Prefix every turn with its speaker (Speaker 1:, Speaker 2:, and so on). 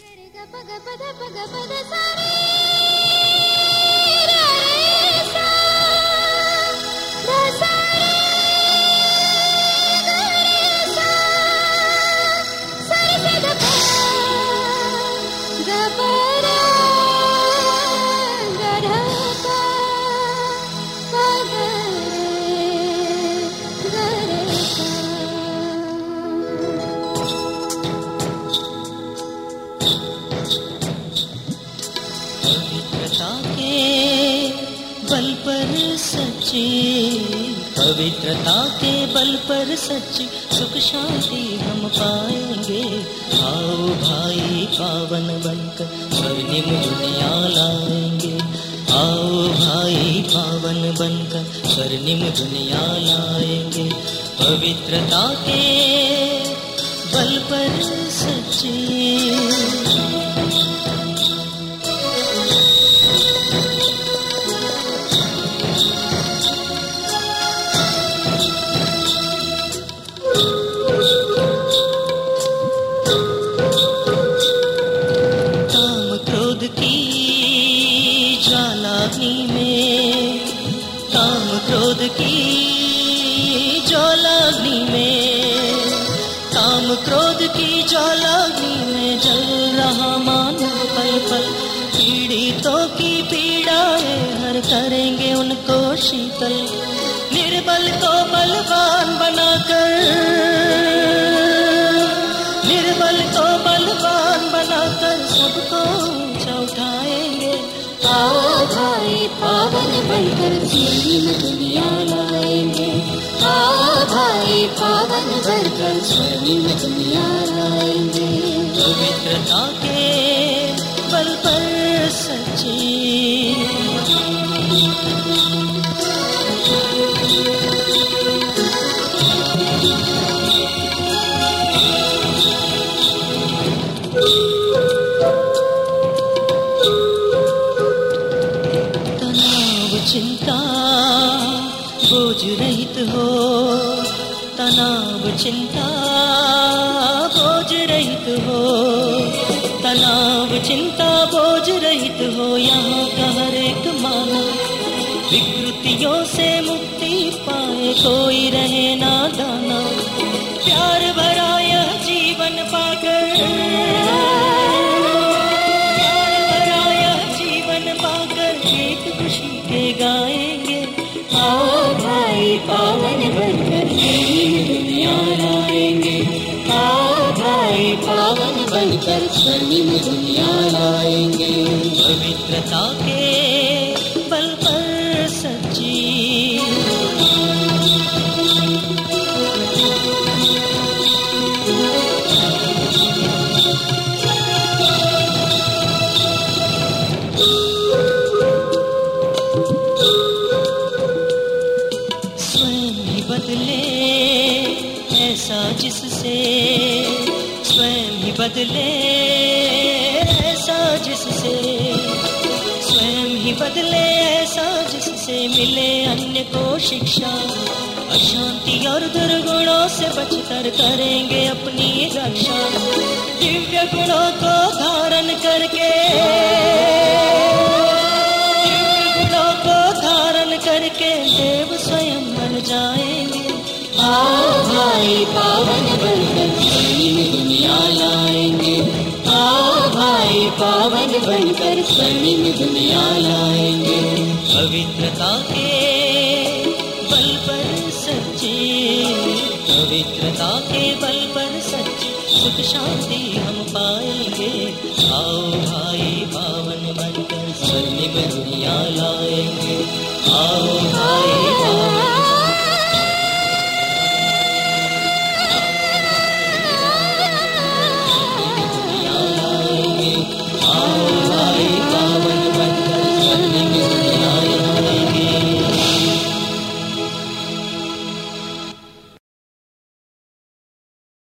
Speaker 1: पवित्रता के बल पर सच्ची सुख शांति हम पाएंगे। आओ भाई पावन बनकर स्वर्णिम दुनिया लाएंगे। आओ भाई पावन बनकर स्वर्णिम दुनिया लाएंगे। पवित्रता के बल पर सच्ची क्रोध की ज्वालाग्नि में जल रहा मानव पल पल। पीड़ितों की पीड़ाएं हर करेंगे उनको शीतल। निर्बल को बलवान बनाकर, निर्बल को बलवान बनाकर सबको ऊंचा उठाएंगे। आओ भाई पावन बनकर स्वर्णिम दुनिया लाएंगे। आओ भाई पावन बनकर स्वर्णिम दुनिया लाएंगे। पवित्रता के बल पर सच्ची चिंता बोझ रहित हो। तनाव चिंता बोझ रहित हो। तनाव चिंता बोझ रहित हो। यहाँ का हर एक मानव विकृतियों से मुक्ति पाए। कोई रहे नादाना प्यार भरा यह जीवन पाकर। प्यार भरा यह जीवन पाकर गीत खुशी के गाएंगे। आओ भाई पावन बनकर स्वर्णिम दुनिया लाएंगे। आओ भाई पावन बनकर स्वर्णिम दुनिया लाएंगे। पवित्रता के बल पर सच्ची जिससे स्वयं ही बदले ऐसा जिससे स्वयं ही बदले ऐसा जिससे मिले अन्य को शिक्षा। अशांति और दुर्गुणों से बचकर करेंगे अपनी रक्षा। दिव्य गुणों को धारण करके, दिव्य गुणों को धारण करके देव स्वयं बन जाएंगे। आओ भाई पावन बनकर स्वर्णिम दुनिया लाएंगे। आओ भाई पावन बनकर स्वर्णिम दुनिया लाएंगे। पवित्रता के बल पर सच्ची, पवित्रता के बल पर सच्ची सुख शांति हम पाएंगे। आओ भाई पावन बनकर स्वर्णिम दुनिया लाएंगे। आओ भाई